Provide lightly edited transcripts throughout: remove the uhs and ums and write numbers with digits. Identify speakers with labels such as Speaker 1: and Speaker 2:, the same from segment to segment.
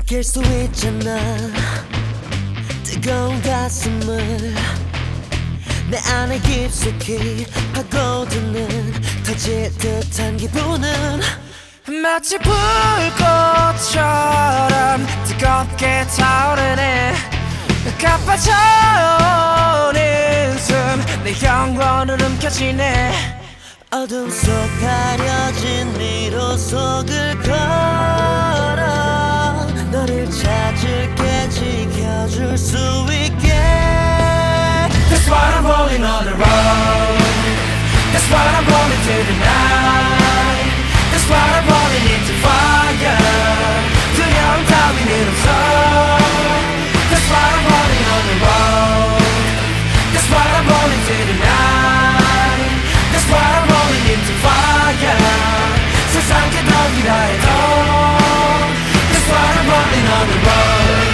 Speaker 1: 느낄 수 있잖아. 뜨거운 가슴을 내 안에 깊숙이 파고드는 터질 듯한 기분은
Speaker 2: 마치 불꽃처럼 뜨겁게 타오르네. 가빠져오는 숨 내 영혼을 움켜쥐네.
Speaker 1: 어둠 속 가려진 미로 속을 걸어 너를 찾을게 지켜줄 수 있게.
Speaker 2: That's why I'm rolling on the road. That's why I'm rolling till the night. That's why I'm rolling into fire. 두려움 따위는 없어. That's why I'm rolling on the road. That's why I'm rolling till the night. That's why I'm rolling into fire. 세상 개덕이라 해도 That's why I'm rolling on the road.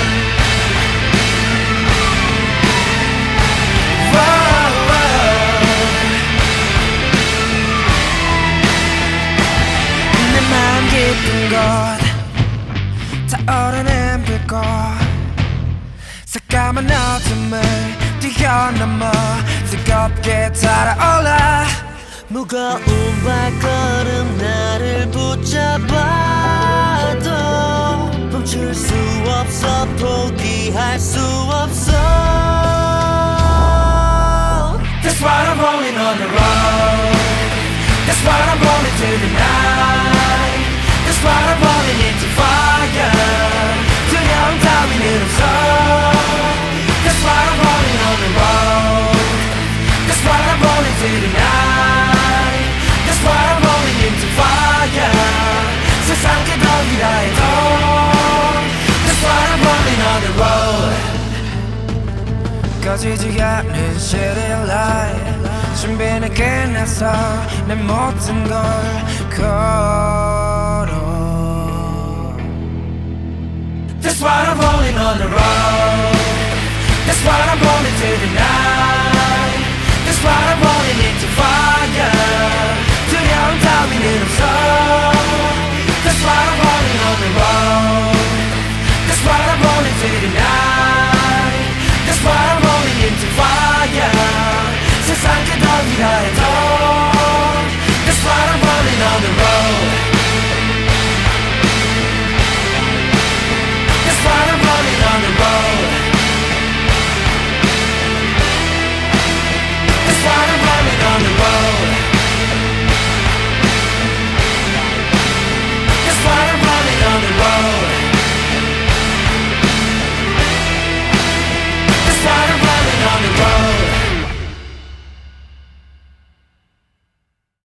Speaker 2: 내 마음 깊은 곳 타오르는 불꽃 새까만 어둠을 뛰어넘어 뜨겁게 달아올라.
Speaker 1: 무거운 발걸음 나를 붙잡아도 멈출 수 없어 포기할 수 없어.
Speaker 2: That's why I'm rolling on the road. That's why I'm rolling till the night. That's why I'm rolling into fire. 두려움 따위는 없어. That's why I'm rolling on the road. That's why I'm rolling till the night. That's why I'm rolling into fire. 세상 개덕이라 해도 That's why I'm rolling on the road. 꺼지지 않는 city light. 준비는 끝났어 내 모든 걸 걸어. That's why I'm rolling on the road.